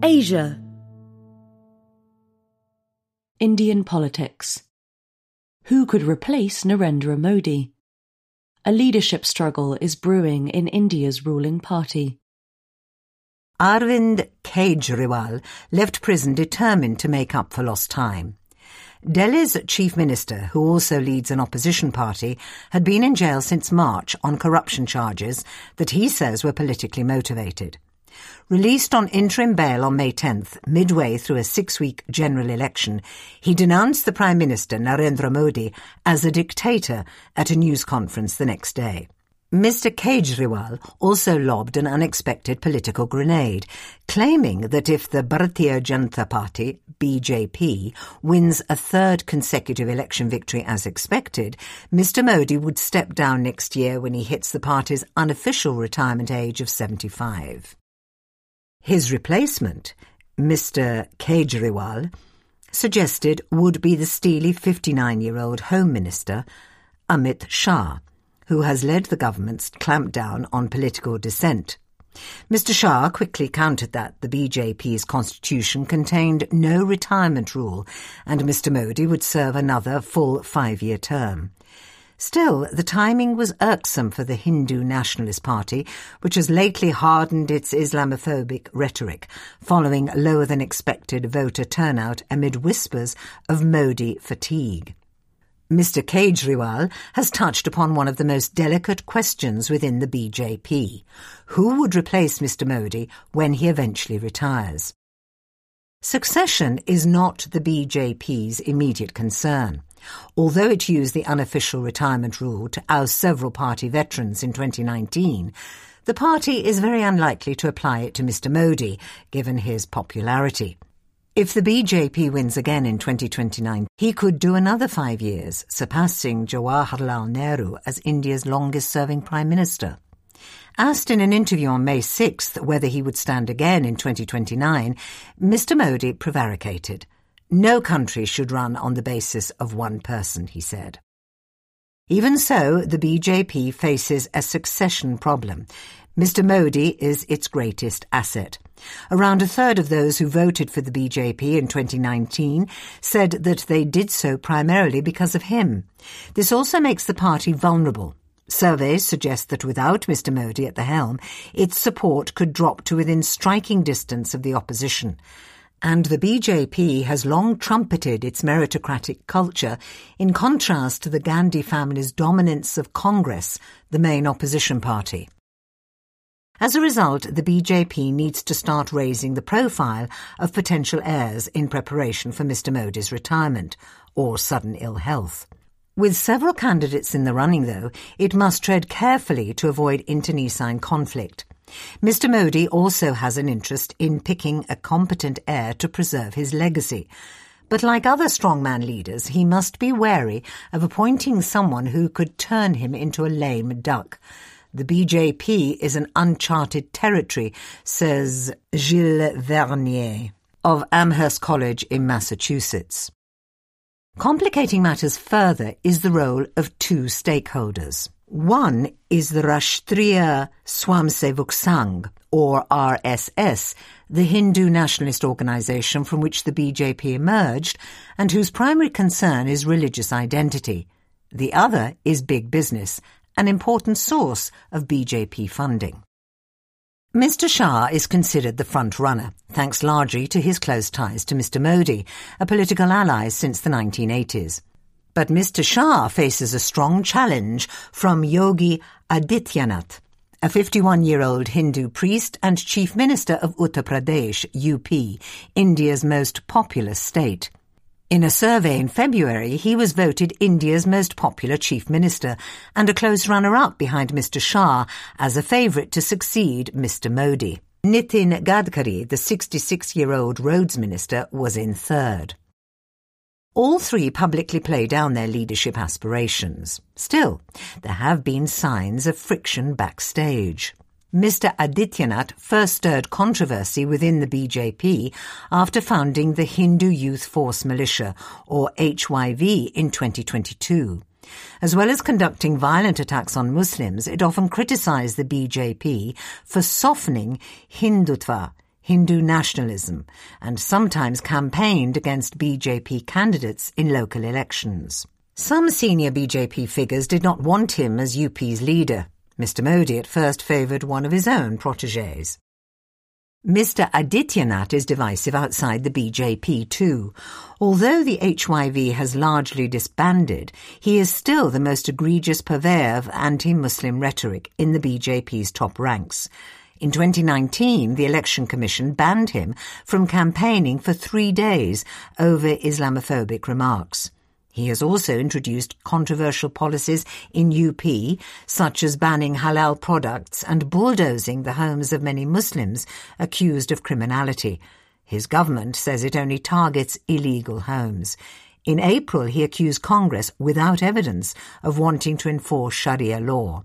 Asia. Indian politics. Who could replace Narendra Modi? A leadership struggle is brewing in India's ruling party. Arvind Kejriwal left prison determined to make up for lost time. Delhi's chief minister, who also leads an opposition party, had been in jail since March on corruption charges that he says were politically motivated. Released on interim bail on May 10th, midway through a 6-week general election, he denounced the Prime Minister, Narendra Modi, as a dictator at a news conference the next day. Mr. Kejriwal also lobbed an unexpected political grenade, claiming that if the Bharatiya Janata Party, BJP, wins a third consecutive election victory as expected, Mr. Modi would step down next year when he hits the party's unofficial retirement age of 75. His replacement, Mr. Kejriwal, suggested would be the steely 59-year-old Home Minister, Amit Shah, who has led the government's clampdown on political dissent. Mr. Shah quickly countered that the BJP's constitution contained no retirement rule and Mr. Modi would serve another full 5-year term. Still, the timing was irksome for the Hindu Nationalist Party, which has lately hardened its Islamophobic rhetoric, following lower-than-expected voter turnout amid whispers of Modi fatigue. Mr. Kejriwal has touched upon one of the most delicate questions within the BJP. Who would replace Mr. Modi when he eventually retires? Succession is not the BJP's immediate concern. Although it used the unofficial retirement rule to oust several party veterans in 2019, the party is very unlikely to apply it to Mr. Modi, given his popularity. If the BJP wins again in 2029, he could do another 5 years, surpassing Jawaharlal Nehru as India's longest-serving Prime Minister. Asked in an interview on May 6th whether he would stand again in 2029, Mr. Modi prevaricated. No country should run on the basis of one person, he said. Even so, the BJP faces a succession problem. Mr. Modi is its greatest asset. Around a third of those who voted for the BJP in 2019 said that they did so primarily because of him. This also makes the party vulnerable. Surveys suggest that without Mr. Modi at the helm, its support could drop to within striking distance of the opposition. And the BJP has long trumpeted its meritocratic culture in contrast to the Gandhi family's dominance of Congress, the main opposition party. As a result, the BJP needs to start raising the profile of potential heirs in preparation for Mr. Modi's retirement or sudden ill health. With several candidates in the running, though, it must tread carefully to avoid internecine conflict. Mr. Modi also has an interest in picking a competent heir to preserve his legacy. But like other strongman leaders, he must be wary of appointing someone who could turn him into a lame duck. The BJP is an uncharted territory, says Gilles Vernier of Amherst College in Massachusetts. Complicating matters further is the role of two stakeholders. One is the Rashtriya Swamsevak Sangh, or RSS, the Hindu nationalist organisation from which the BJP emerged and whose primary concern is religious identity. The other is big business, an important source of BJP funding. Mr. Shah is considered the front-runner, thanks largely to his close ties to Mr. Modi, a political ally since the 1980s. But Mr. Shah faces a strong challenge from Yogi Adityanath, a 51-year-old Hindu priest and Chief Minister of Uttar Pradesh, UP, India's most populous state. In a survey in February, he was voted India's most popular Chief Minister and a close runner-up behind Mr. Shah as a favourite to succeed Mr. Modi. Nitin Gadkari, the 66-year-old roads minister, was in third. All three publicly play down their leadership aspirations. Still, there have been signs of friction backstage. Mr. Adityanath first stirred controversy within the BJP after founding the Hindu Youth Force Militia, or HYV, in 2022. As well as conducting violent attacks on Muslims, it often criticised the BJP for softening Hindutva, Hindu nationalism, and sometimes campaigned against BJP candidates in local elections. Some senior BJP figures did not want him as UP's leader. Mr. Modi at first favoured one of his own protégés. Mr. Adityanath is divisive outside the BJP too. Although the HYV has largely disbanded, he is still the most egregious purveyor of anti-Muslim rhetoric in the BJP's top ranks. In 2019, the Election Commission banned him from campaigning for 3 days over Islamophobic remarks. He has also introduced controversial policies in UP, such as banning halal products and bulldozing the homes of many Muslims accused of criminality. His government says it only targets illegal homes. In April, he accused Congress, without evidence, of wanting to enforce Sharia law.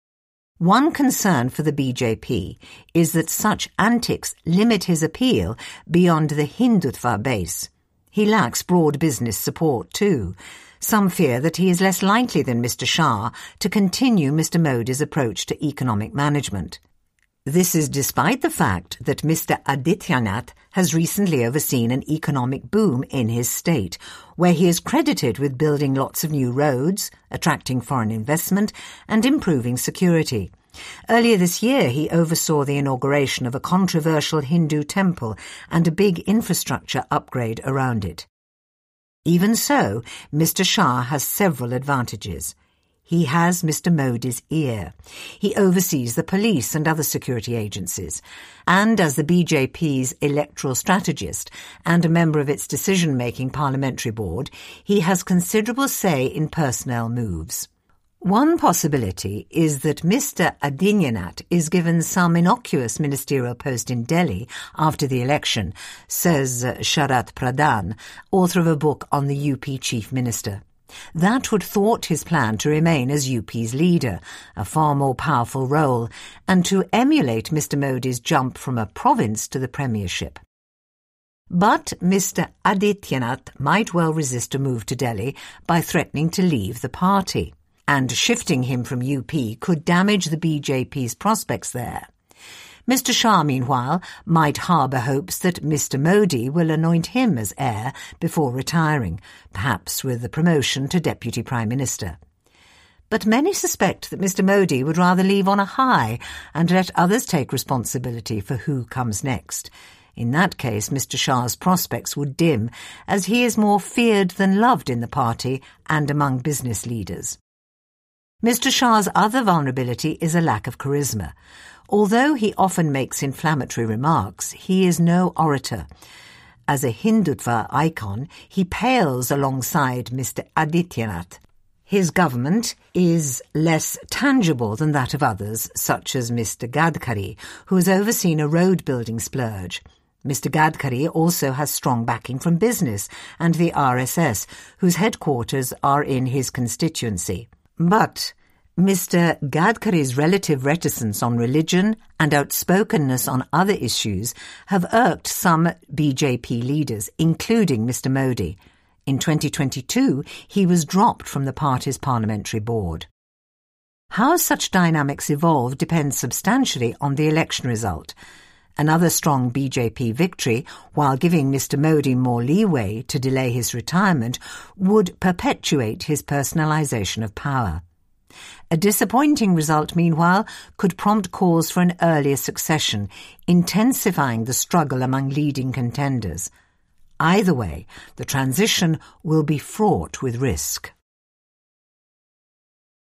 One concern for the BJP is that such antics limit his appeal beyond the Hindutva base. He lacks broad business support too. Some fear that he is less likely than Mr. Shah to continue Mr. Modi's approach to economic management. This is despite the fact that Mr. Adityanath has recently overseen an economic boom in his state, where he is credited with building lots of new roads, attracting foreign investment, and improving security. Earlier this year, he oversaw the inauguration of a controversial Hindu temple and a big infrastructure upgrade around it. Even so, Mr. Shah has several advantages. He has Mr. Modi's ear. He oversees the police and other security agencies. And as the BJP's electoral strategist and a member of its decision-making parliamentary board, he has considerable say in personnel moves. One possibility is that Mr. Adityanath is given some innocuous ministerial post in Delhi after the election, says Sharat Pradhan, author of a book on the UP Chief Minister. That would thwart his plan to remain as UP's leader, a far more powerful role, and to emulate Mr. Modi's jump from a province to the premiership. But Mr. Adityanath might well resist a move to Delhi by threatening to leave the party. And shifting him from UP could damage the BJP's prospects there. Mr. Shah, meanwhile, might harbour hopes that Mr. Modi will anoint him as heir before retiring, perhaps with a promotion to Deputy Prime Minister. But many suspect that Mr. Modi would rather leave on a high and let others take responsibility for who comes next. In that case, Mr. Shah's prospects would dim, as he is more feared than loved in the party and among business leaders. Mr. Shah's other vulnerability is a lack of charisma. Although he often makes inflammatory remarks, he is no orator. As a Hindutva icon, he pales alongside Mr. Adityanath. His government is less tangible than that of others, such as Mr. Gadkari, who has overseen a road-building splurge. Mr. Gadkari also has strong backing from business and the RSS, whose headquarters are in his constituency. But Mr. Gadkari's relative reticence on religion and outspokenness on other issues have irked some BJP leaders, including Mr. Modi. In 2022, he was dropped from the party's parliamentary board. How such dynamics evolve depends substantially on the election result. Another strong BJP victory, while giving Mr. Modi more leeway to delay his retirement, would perpetuate his personalisation of power. A disappointing result, meanwhile, could prompt calls for an earlier succession, intensifying the struggle among leading contenders. Either way, the transition will be fraught with risk.